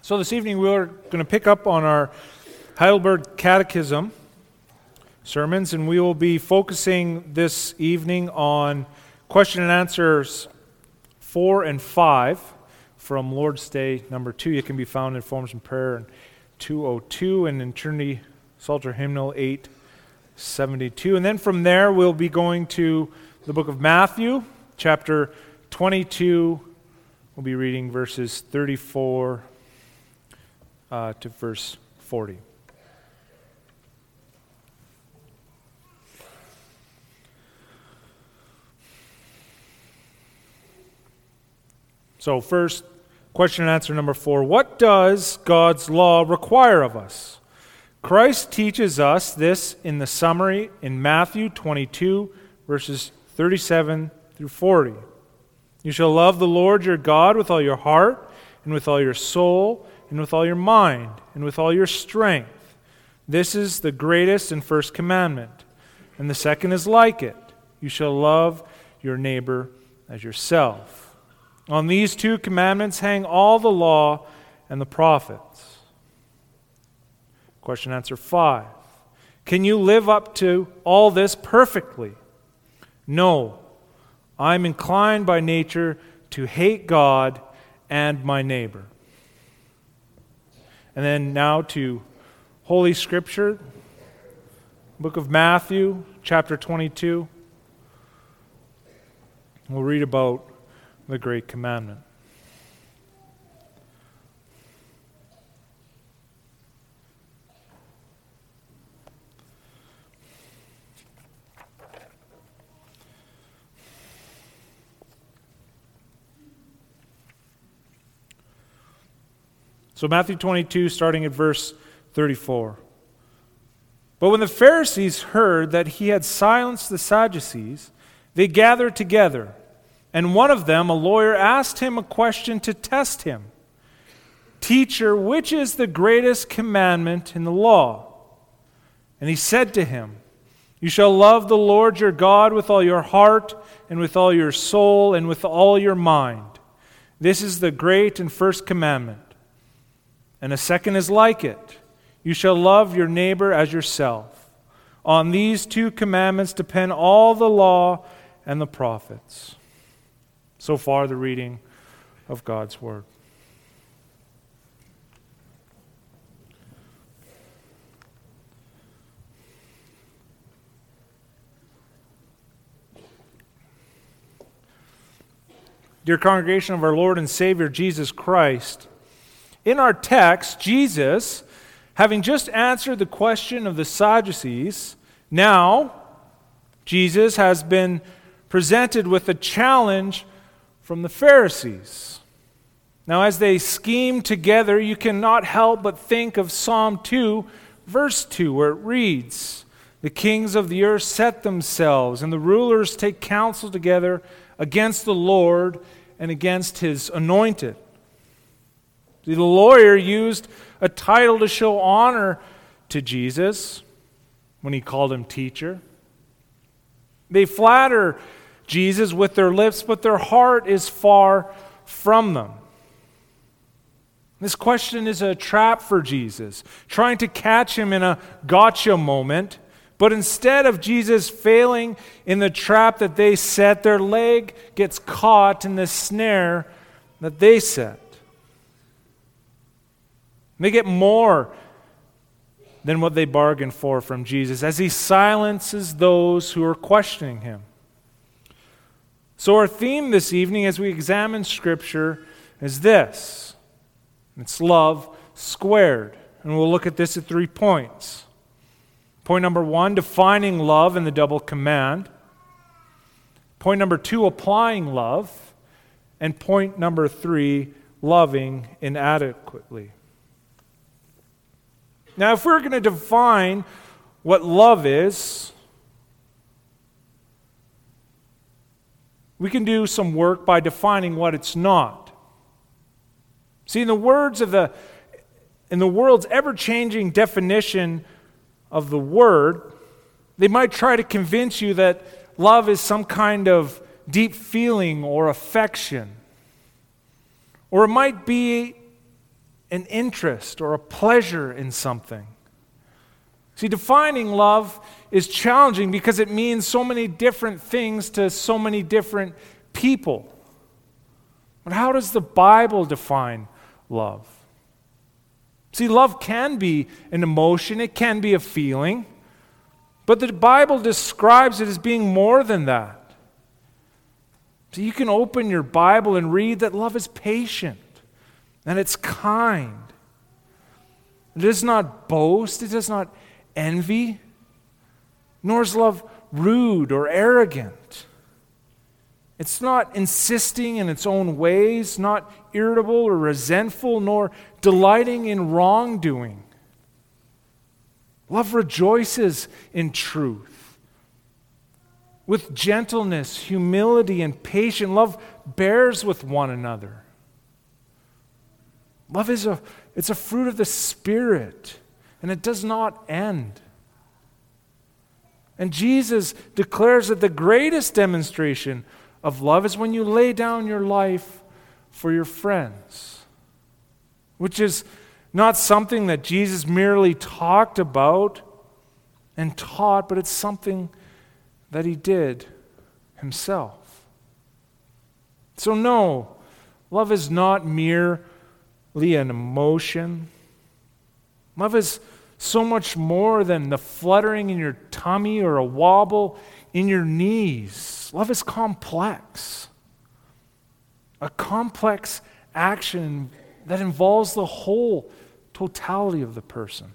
So this evening we're going to pick up on our Heidelberg Catechism sermons, and we will be focusing this evening on question and answers 4 and 5 from Lord's Day number 2. You can be found in Forms and Prayer in 202 and in Trinity Psalter Hymnal 872. And then from there we'll be going to the book of Matthew, chapter 22. We'll be reading verses 34 to verse 40. So first, question and answer number 4. What does God's law require of us? Christ teaches us this in the summary in Matthew 22, verses 37 through 40. You shall love the Lord your God with all your heart, and with all your soul, and with all your mind, and with all your strength. This is the greatest and first commandment. And the second is like it. You shall love your neighbor as yourself. On these two commandments hang all the law and the prophets. Question answer 5. Can you live up to all this perfectly? No. I'm inclined by nature to hate God and my neighbor. And then now to Holy Scripture, book of Matthew, chapter 22. We'll read about the great commandment. So Matthew 22, starting at verse 34. But when the Pharisees heard that he had silenced the Sadducees, they gathered together, and one of them, a lawyer, asked him a question to test him. Teacher, which is the greatest commandment in the law? And he said to him, You shall love the Lord your God with all your heart, and with all your soul, and with all your mind. This is the great and first commandment. And a second is like it. You shall love your neighbor as yourself. On these two commandments depend all the law and the prophets. So far, the reading of God's Word. Dear congregation of our Lord and Savior Jesus Christ, in our text, Jesus, having just answered the question of the Sadducees, now Jesus has been presented with a challenge from the Pharisees. Now, as they scheme together, you cannot help but think of Psalm 2, verse 2, where it reads, The kings of the earth set themselves, and the rulers take counsel together against the Lord and against his anointed. The lawyer used a title to show honor to Jesus when he called him teacher. They flatter Jesus with their lips, but their heart is far from them. This question is a trap for Jesus, trying to catch him in a gotcha moment. But instead of Jesus failing in the trap that they set, their leg gets caught in the snare that they set. They get more than what they bargained for from Jesus as he silences those who are questioning him. So our theme this evening as we examine Scripture is this. It's love squared. And we'll look at this at 3 points. Point number 1, defining love in the double command. Point number 2, applying love. And point number 3, loving inadequately. Now, if we're going to define what love is, we can do some work by defining what it's not. See, in the world's ever-changing definition of the word, they might try to convince you that love is some kind of deep feeling or affection. Or it might be an interest or a pleasure in something. See, defining love is challenging because it means so many different things to so many different people. But how does the Bible define love? See, love can be an emotion, it can be a feeling, but the Bible describes it as being more than that. So you can open your Bible and read that love is patient and it's kind. It does not boast, it does not envy, nor is love rude or arrogant. It's not insisting in its own ways, not irritable or resentful, nor delighting in wrongdoing. Love rejoices in truth. With gentleness, humility, and patience, love bears with one another. Love it's a fruit of the Spirit, and it does not end. And Jesus declares that the greatest demonstration of love is when you lay down your life for your friends, which is not something that Jesus merely talked about and taught, but it's something that he did himself. So no, love is not merely an emotion. Love is so much more than the fluttering in your tummy or a wobble in your knees. Love is complex. A complex action that involves the whole totality of the person.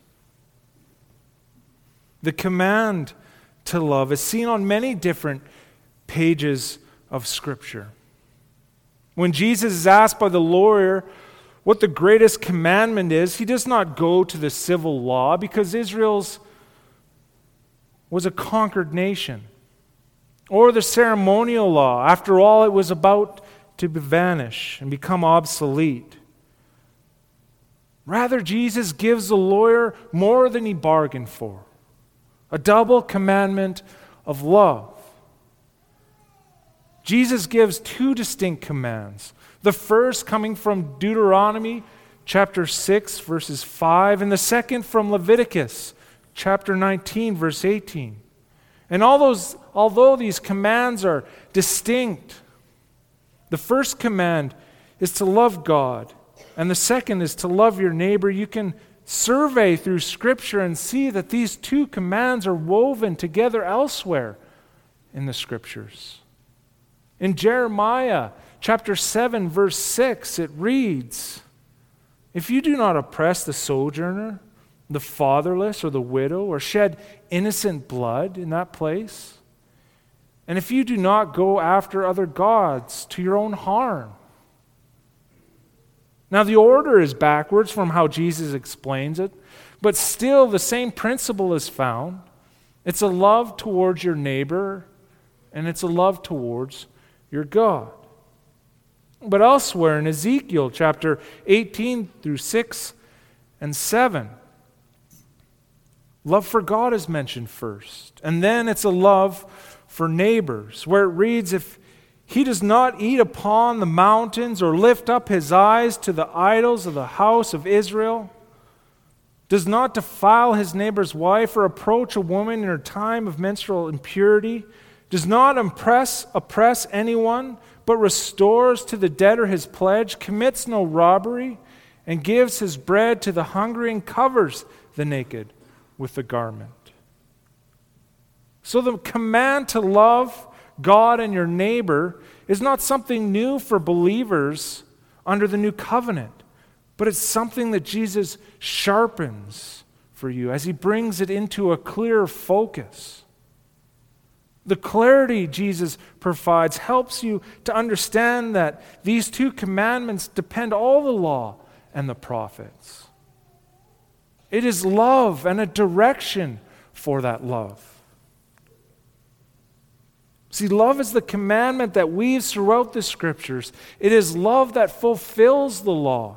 The command to love is seen on many different pages of Scripture. When Jesus is asked by the lawyer what the greatest commandment is, he does not go to the civil law because Israel's was a conquered nation, or the ceremonial law. After all, it was about to vanish and become obsolete. Rather, Jesus gives the lawyer more than he bargained for, a double commandment of love. Jesus gives two distinct commands. The first coming from Deuteronomy chapter 6, verses 5, and the second from Leviticus chapter 19, verse 18. And although these commands are distinct, the first command is to love God, and the second is to love your neighbor. You can survey through Scripture and see that these two commands are woven together elsewhere in the Scriptures. In Jeremiah chapter 7, verse 6, it reads, "If you do not oppress the sojourner, the fatherless, or the widow, or shed innocent blood in that place, and if you do not go after other gods to your own harm." Now, the order is backwards from how Jesus explains it, but still the same principle is found. It's a love towards your neighbor, and it's a love towards your God. But elsewhere in Ezekiel chapter 18 through 6 and 7, love for God is mentioned first. And then it's a love for neighbors, where it reads, "If he does not eat upon the mountains or lift up his eyes to the idols of the house of Israel, does not defile his neighbor's wife or approach a woman in her time of menstrual impurity, does not oppress anyone, but restores to the debtor his pledge, commits no robbery, and gives his bread to the hungry and covers the naked with the garment." So the command to love God and your neighbor is not something new for believers under the new covenant, but it's something that Jesus sharpens for you as he brings it into a clearer focus. The clarity Jesus provides helps you to understand that these two commandments depend all the law and the prophets. It is love and a direction for that love. See, love is the commandment that weaves throughout the Scriptures. It is love that fulfills the law.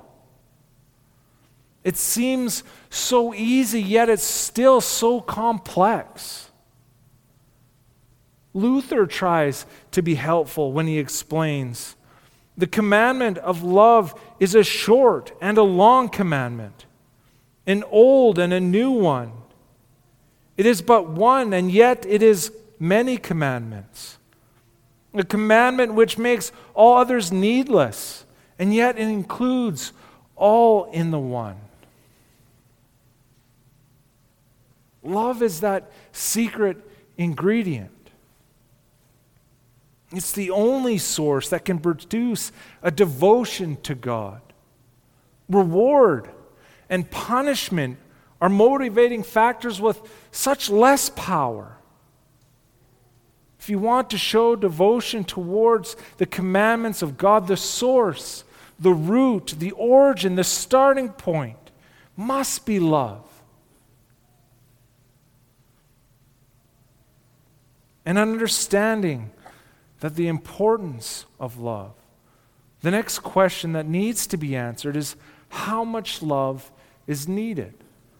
It seems so easy, yet it's still so complex. Luther tries to be helpful when he explains The commandment of love is a short and a long commandment, an old and a new one. It is but one, and yet it is many commandments. A commandment which makes all others needless, and yet it includes all in the one. Love is that secret ingredient. It's the only source that can produce a devotion to God. Reward and punishment are motivating factors with such less power. If you want to show devotion towards the commandments of God, the source, the root, the origin, the starting point must be love. And understanding that the importance of love, the next question that needs to be answered is how much love is needed.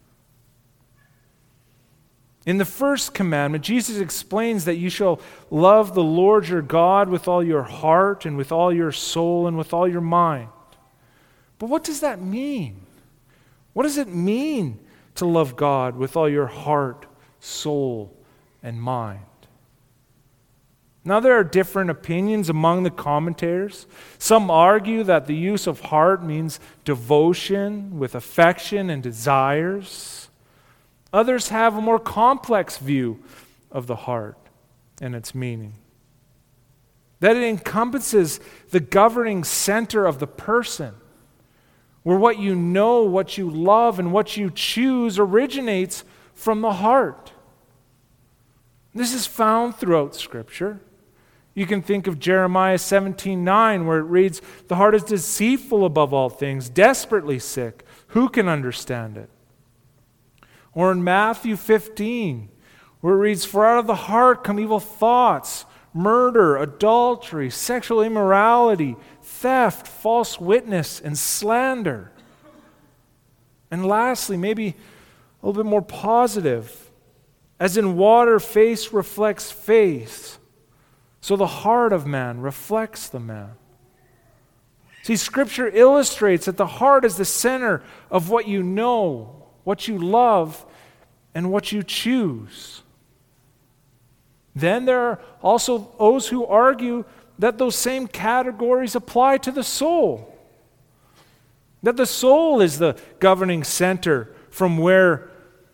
In the first commandment, Jesus explains that you shall love the Lord your God with all your heart and with all your soul and with all your mind. But what does that mean? What does it mean to love God with all your heart, soul, and mind? Now, there are different opinions among the commentators. Some argue that the use of heart means devotion with affection and desires. Others have a more complex view of the heart and its meaning. That it encompasses the governing center of the person, where what you know, what you love, and what you choose originates from the heart. This is found throughout Scripture. You can think of Jeremiah 17:9, where it reads, "The heart is deceitful above all things, desperately sick. Who can understand it?" Or in Matthew 15, where it reads, "For out of the heart come evil thoughts, murder, adultery, sexual immorality, theft, false witness, and slander." And lastly, maybe a little bit more positive, "As in water, face reflects face, so the heart of man reflects the man." See, Scripture illustrates that the heart is the center of what you know, what you love, and what you choose. Then there are also those who argue that those same categories apply to the soul. That the soul is the governing center from where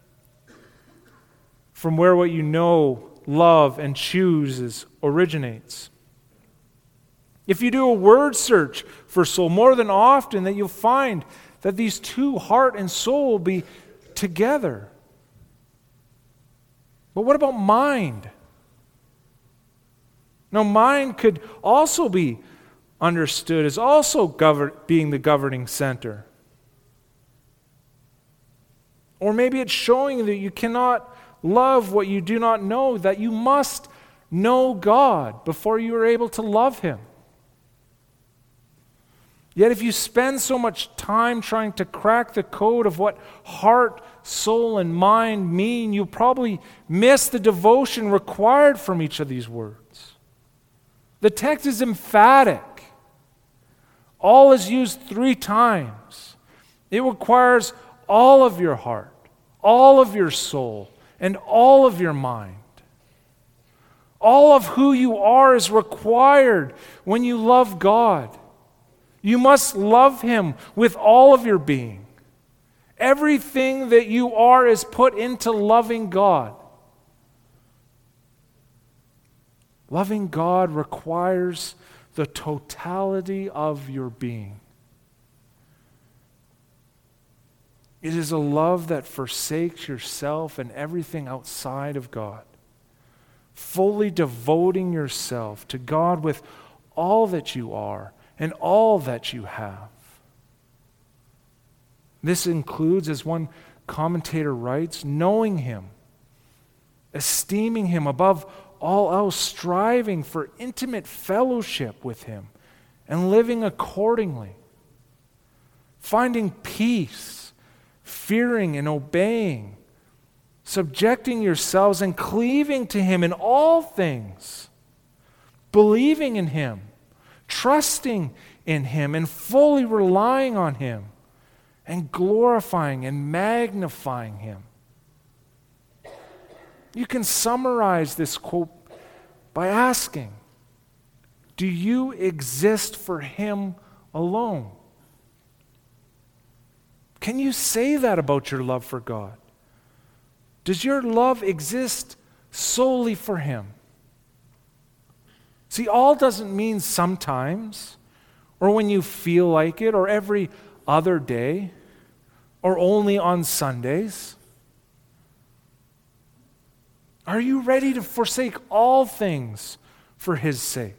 what you know, love, and choose originates. If you do a word search for soul, more than often that you'll find that these two, heart and soul, will be together. But what about mind? Now, mind could also be understood as also being the governing center. Or maybe it's showing that you cannot love what you do not know, that you must know God before you are able to love Him. Yet if you spend so much time trying to crack the code of what heart, soul, and mind mean, you'll probably miss the devotion required from each of these words. The text is emphatic. All is used 3 times. It requires all of your heart, all of your soul, and all of your mind. All of who you are is required when you love God. You must love Him with all of your being. Everything that you are is put into loving God. Loving God requires the totality of your being. It is a love that forsakes yourself and everything outside of God, fully devoting yourself to God with all that you are and all that you have. This includes, as one commentator writes, knowing Him, esteeming Him above all else, striving for intimate fellowship with Him, and living accordingly, finding peace, fearing and obeying, subjecting yourselves and cleaving to Him in all things, believing in Him, trusting in Him and fully relying on Him and glorifying and magnifying Him. You can summarize this quote by asking, do you exist for Him alone? Can you say that about your love for God? Does your love exist solely for Him? See, all doesn't mean sometimes, or when you feel like it, or every other day, or only on Sundays. Are you ready to forsake all things for His sake?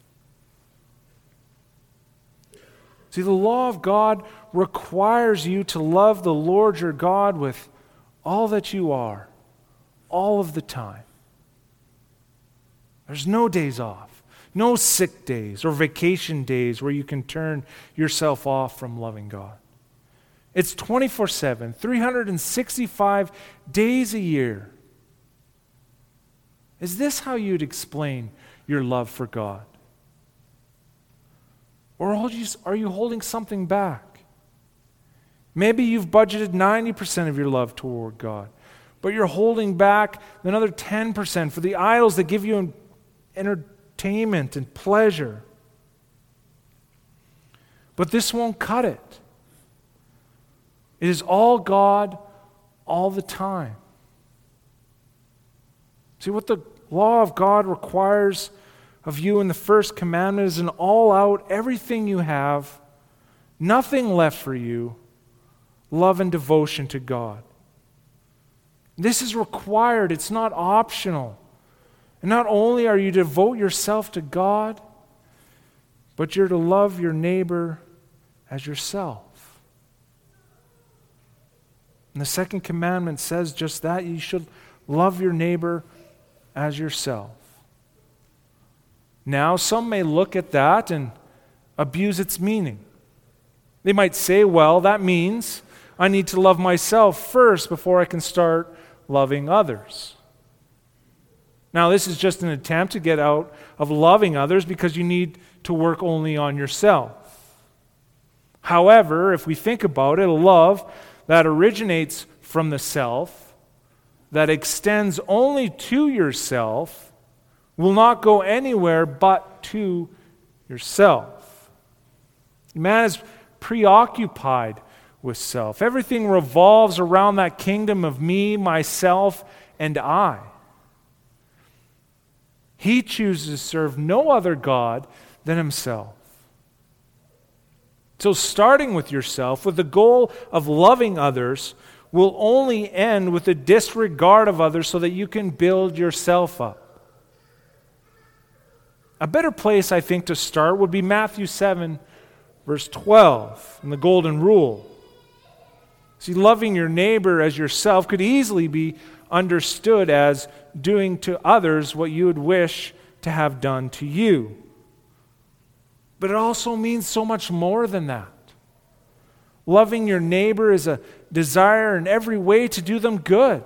See, the law of God requires you to love the Lord your God with all that you are, all of the time. There's no days off, no sick days or vacation days where you can turn yourself off from loving God. It's 24/7, 365 days a year. Is this how you'd explain your love for God? Or are you holding something back? Maybe you've budgeted 90% of your love toward God, but you're holding back another 10% for the idols that give you entertainment and pleasure. But this won't cut it. It is all God all the time. See, what the law of God requires of you in the first commandment is an all-out, everything you have, nothing left for you, love and devotion to God. This is required. It's not optional. And not only are you to devote yourself to God, but you're to love your neighbor as yourself. And the second commandment says just that. You should love your neighbor as yourself. Now, some may look at that and abuse its meaning. They might say, well, that means I need to love myself first before I can start loving others. Now, this is just an attempt to get out of loving others because you need to work only on yourself. However, if we think about it, a love that originates from the self, that extends only to yourself, will not go anywhere but to yourself. Man is preoccupied with self. Everything revolves around that kingdom of me, myself, and I. He chooses to serve no other God than himself. So starting with yourself, with the goal of loving others, will only end with a disregard of others so that you can build yourself up. A better place, I think, to start would be Matthew 7, verse 12, and the Golden Rule. See, loving your neighbor as yourself could easily be understood as doing to others what you would wish to have done to you. But it also means so much more than that. Loving your neighbor is a desire in every way to do them good.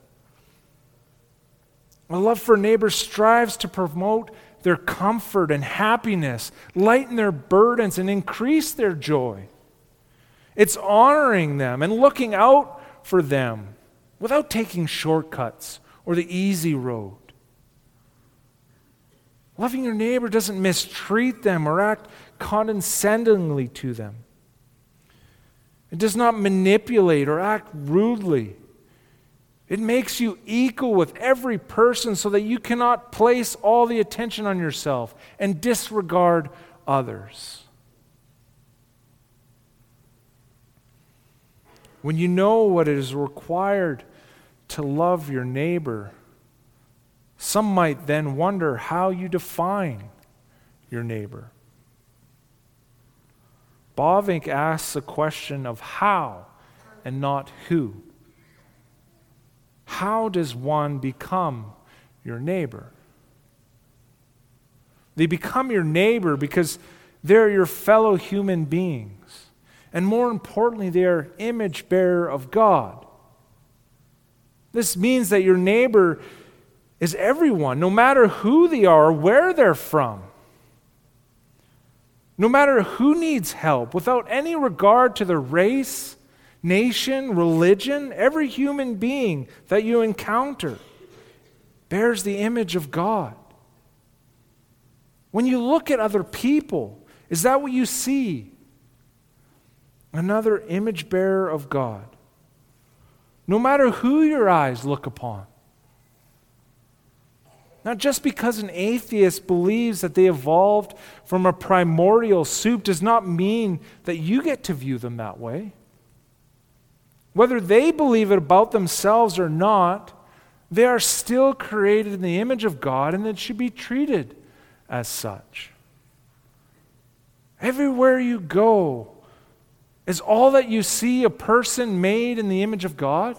A love for neighbors strives to promote their comfort and happiness, lighten their burdens, and increase their joy. It's honoring them and looking out for them without taking shortcuts or the easy road. Loving your neighbor doesn't mistreat them or act condescendingly to them. It does not manipulate or act rudely. It makes you equal with every person so that you cannot place all the attention on yourself and disregard others. When you know what it is required to love your neighbor, some might then wonder how you define your neighbor. Bavinck asks a question of how and not who. How does one become your neighbor? They become your neighbor because they're your fellow human beings. And more importantly, they are image bearer of God. This means that your neighbor is everyone, no matter who they are or where they're from. no matter who needs help, without any regard to their race, nation, religion. Every human being that you encounter bears the image of God. When you look at other people, is that what you see? Another image bearer of God. No matter who your eyes look upon. Now, just because an atheist believes that they evolved from a primordial soup does not mean that you get to view them that way. Whether they believe it about themselves or not, they are still created in the image of God, and it should be treated as such. Everywhere you go, is all that you see a person made in the image of God?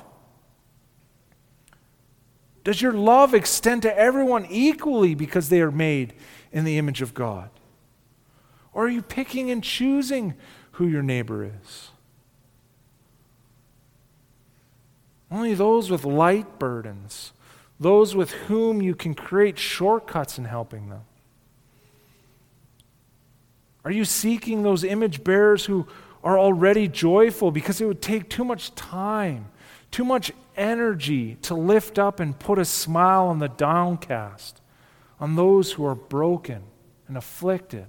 Does your love extend to everyone equally because they are made in the image of God? Or are you picking and choosing who your neighbor is? Only those with light burdens, those with whom you can create shortcuts in helping them. Are you seeking those image bearers who are already joyful because it would take too much time, too much energy to lift up and put a smile on the downcast, on those who are broken and afflicted?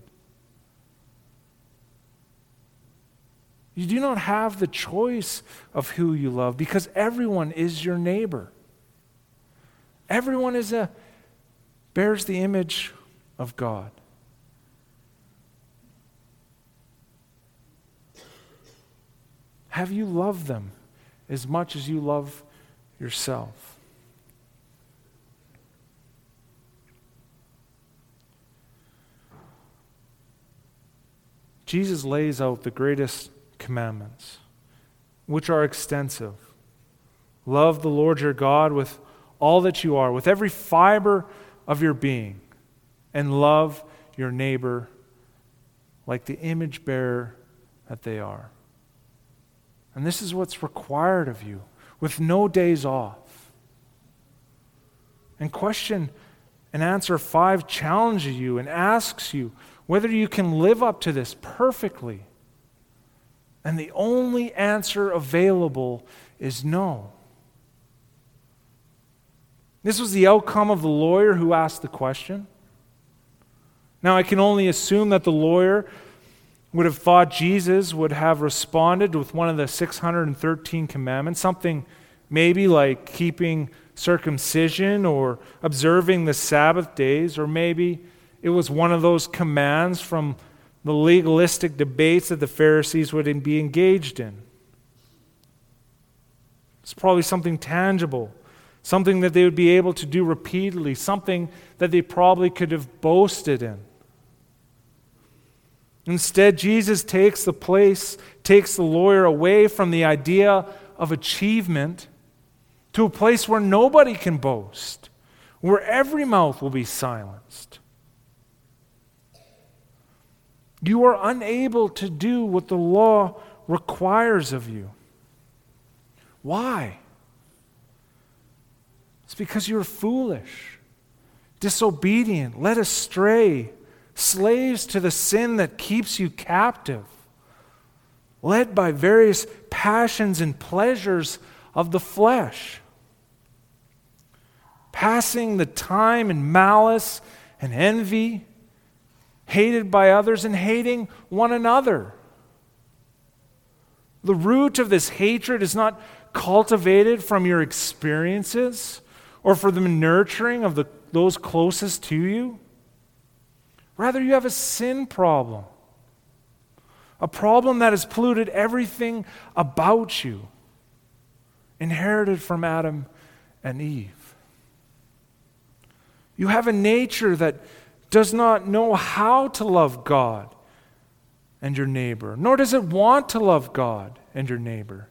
You do not have the choice of who you love because everyone is your neighbor. Everyone bears the image of God. Have you loved them as much as you love yourself? Jesus lays out the greatest commandments, which are extensive. Love the Lord your God with all that you are, with every fiber of your being, and love your neighbor like the image bearer that they are. And this is what's required of you, with no days off. And question and answer 5 challenges you and asks you whether you can live up to this perfectly. And the only answer available is no. This was the outcome of the lawyer who asked the question. Now, I can only assume that the lawyer would have thought Jesus would have responded with one of the 613 commandments, something maybe like keeping circumcision or observing the Sabbath days, or maybe it was one of those commands from the legalistic debates that the Pharisees would be engaged in. It's probably something tangible, something that they would be able to do repeatedly, something that they probably could have boasted in. Instead, Jesus takes the lawyer away from the idea of achievement to a place where nobody can boast, where every mouth will be silenced. You are unable to do what the law requires of you. Why? It's because you're foolish, disobedient, led astray, slaves to the sin that keeps you captive, led by various passions and pleasures of the flesh, passing the time in malice and envy, hated by others and hating one another. The root of this hatred is not cultivated from your experiences or from the nurturing of those closest to you. Rather, you have a sin problem, a problem that has polluted everything about you, inherited from Adam and Eve. You have a nature that does not know how to love God and your neighbor, nor does it want to love God and your neighbor.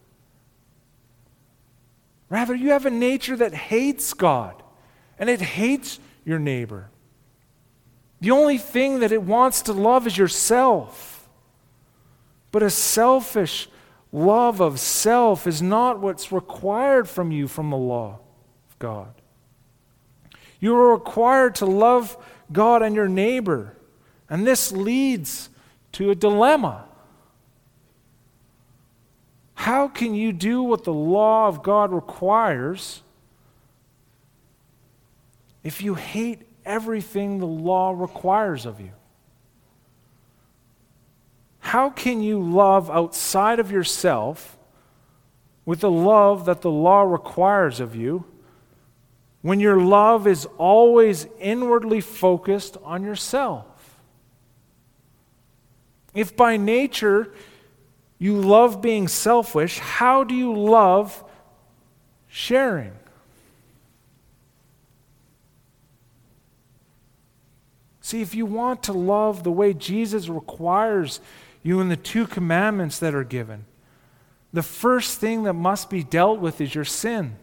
Rather, you have a nature that hates God and it hates your neighbor. The only thing that it wants to love is yourself. But a selfish love of self is not what's required from you from the law of God. You are required to love God and your neighbor. And this leads to a dilemma. How can you do what the law of God requires if you hate everything the law requires of you? How can you love outside of yourself with the love that the law requires of you when your love is always inwardly focused on yourself? If by nature you love being selfish, how do you love sharing? See, if you want to love the way Jesus requires you in the 2 commandments that are given, the first thing that must be dealt with is your sin.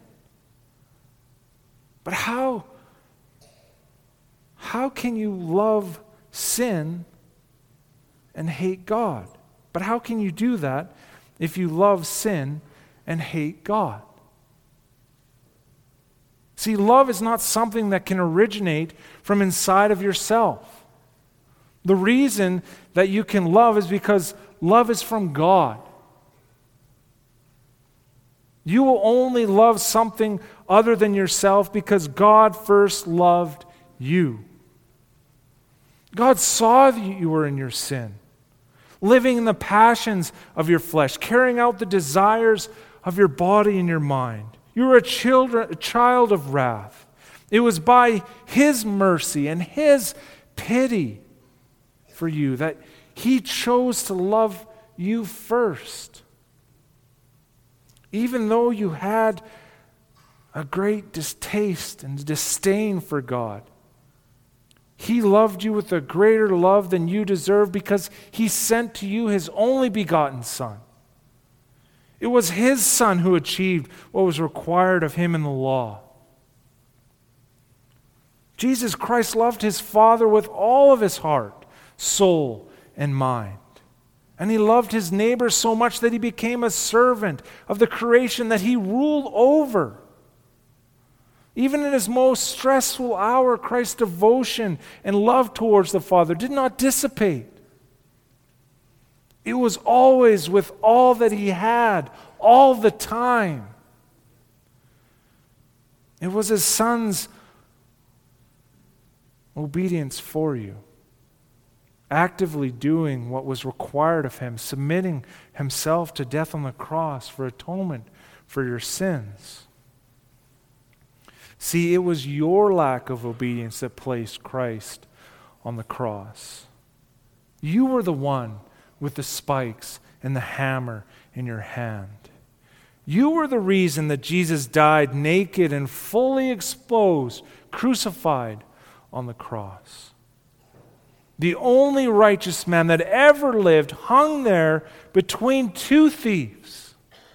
But how can you love sin and hate God? But how can you do that if you love sin and hate God? See, love is not something that can originate from inside of yourself. The reason that you can love is because love is from God. You will only love something other than yourself because God first loved you. God saw that you were in your sin, living in the passions of your flesh, carrying out the desires of your body and your mind. You were a child of wrath. It was by His mercy and His pity for you that He chose to love you first. Even though you had a great distaste and disdain for God, He loved you with a greater love than you deserve because He sent to you His only begotten Son. It was His Son who achieved what was required of Him in the law. Jesus Christ loved His Father with all of His heart, soul, and mind. And He loved His neighbor so much that He became a servant of the creation that He ruled over. Even in His most stressful hour, Christ's devotion and love towards the Father did not dissipate. It was always with all that He had, all the time. It was His Son's obedience for you, actively doing what was required of Him, submitting Himself to death on the cross for atonement for your sins. See, it was your lack of obedience that placed Christ on the cross. You were the one with the spikes and the hammer in your hand. You were the reason that Jesus died naked and fully exposed, crucified on the cross. The only righteous man that ever lived hung there between 2 thieves.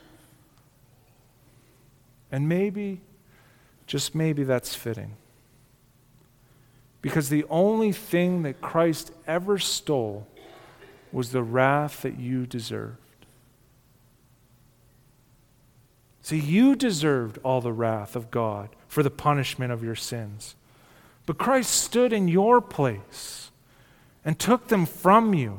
And maybe, just maybe, that's fitting. Because the only thing that Christ ever stole was the wrath that you deserved. See, you deserved all the wrath of God for the punishment of your sins. But Christ stood in your place and took them from you.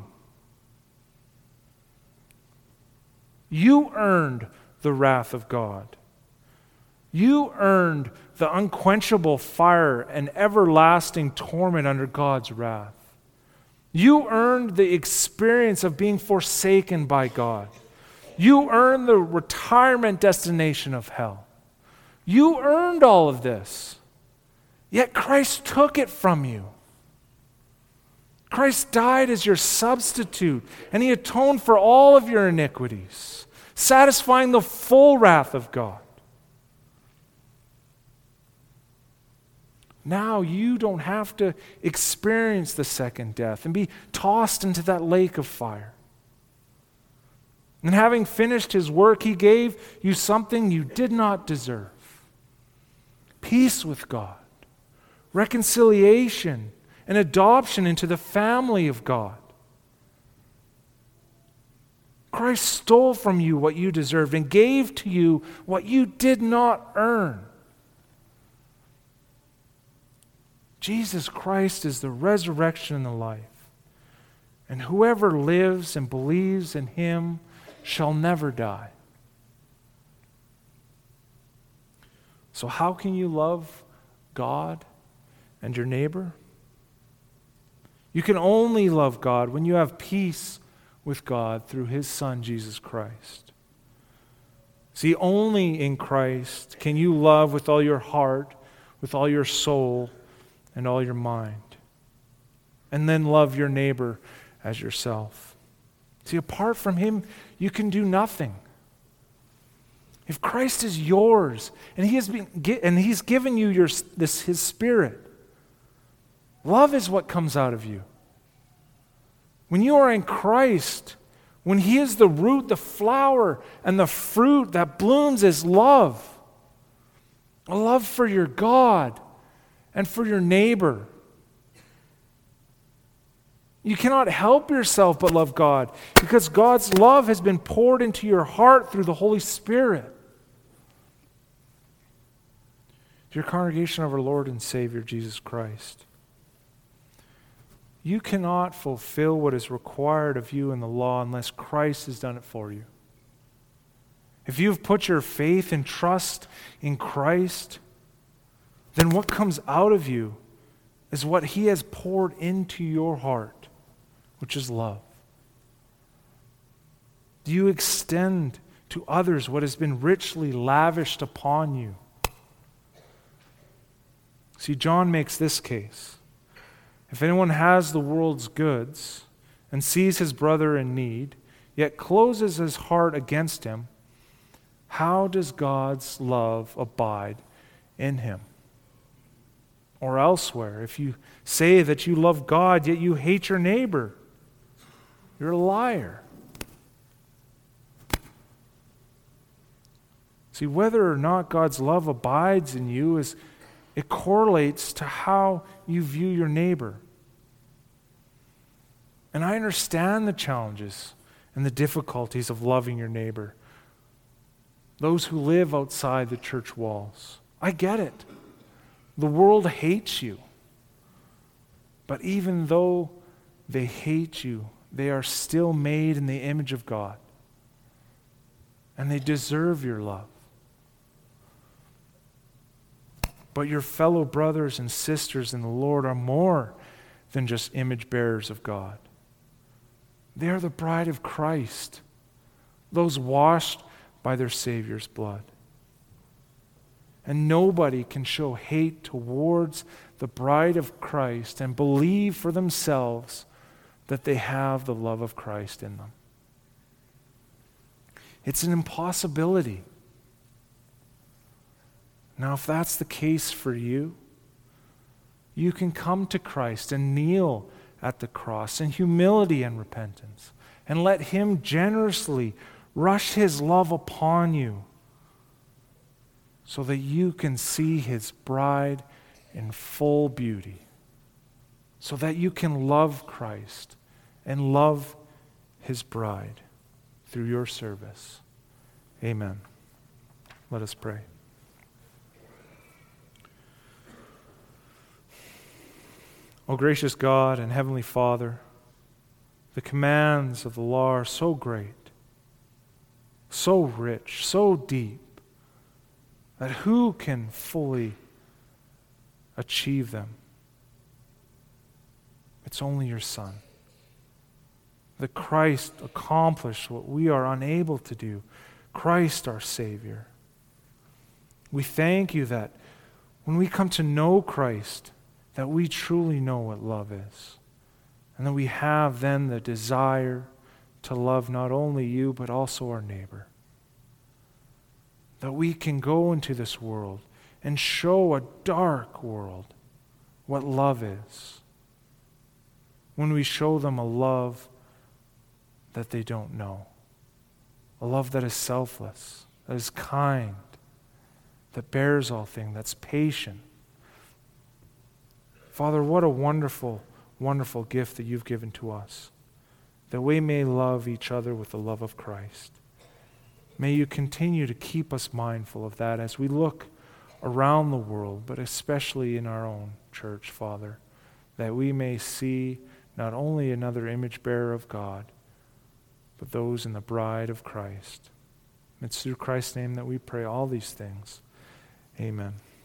You earned the wrath of God. You earned the unquenchable fire and everlasting torment under God's wrath. You earned the experience of being forsaken by God. You earned the retirement destination of hell. You earned all of this. Yet Christ took it from you. Christ died as your substitute, and He atoned for all of your iniquities, satisfying the full wrath of God. Now you don't have to experience the second death and be tossed into that lake of fire. And having finished His work, He gave you something you did not deserve. Peace with God, reconciliation, and adoption into the family of God. Christ stole from you what you deserved and gave to you what you did not earn. Jesus Christ is the resurrection and the life. And whoever lives and believes in him shall never die. So how can you love God and your neighbor? You can only love God when you have peace with God through his Son, Jesus Christ. See, only in Christ can you love with all your heart, with all your soul, and all your mind. And then love your neighbor as yourself. See, apart from him, you can do nothing. If Christ is yours, and he's given you his Spirit, love is what comes out of you. When you are in Christ, when he is the root, the flower, and the fruit that blooms is love. A love for your God and for your neighbor. You cannot help yourself but love God because God's love has been poured into your heart through the Holy Spirit. Dear congregation of our Lord and Savior, Jesus Christ, you cannot fulfill what is required of you in the law unless Christ has done it for you. If you've put your faith and trust in Christ, then what comes out of you is what he has poured into your heart, which is love. Do you extend to others what has been richly lavished upon you? See, John makes this case. If anyone has the world's goods and sees his brother in need, yet closes his heart against him, how does God's love abide in him? Or elsewhere, if you say that you love God, yet you hate your neighbor, you're a liar. See, whether or not God's love abides in you it correlates to how you view your neighbor. And I understand the challenges and the difficulties of loving your neighbor. Those who live outside the church walls. I get it. The world hates you. But even though they hate you, they are still made in the image of God. And they deserve your love. But your fellow brothers and sisters in the Lord are more than just image bearers of God. They are the bride of Christ, those washed by their Savior's blood. And nobody can show hate towards the bride of Christ and believe for themselves that they have the love of Christ in them. It's an impossibility. Now, if that's the case for you, you can come to Christ and kneel at the cross in humility and repentance and let him generously rush his love upon you so that you can see his bride in full beauty, so that you can love Christ and love his bride through your service. Amen. Let us pray. O gracious God and Heavenly Father, the commands of the law are so great, so rich, so deep, that who can fully achieve them? It's only your Son. That Christ accomplished what we are unable to do. Christ our Savior. We thank you that when we come to know Christ, that we truly know what love is. And that we have then the desire to love not only you, but also our neighbor. That we can go into this world and show a dark world what love is. When we show them a love that they don't know. A love that is selfless, that is kind, that bears all things, that's patient. Father, what a wonderful, wonderful gift that you've given to us, that we may love each other with the love of Christ. May you continue to keep us mindful of that as we look around the world, but especially in our own church, Father, that we may see not only another image bearer of God, but those in the bride of Christ. It's through Christ's name that we pray all these things. Amen.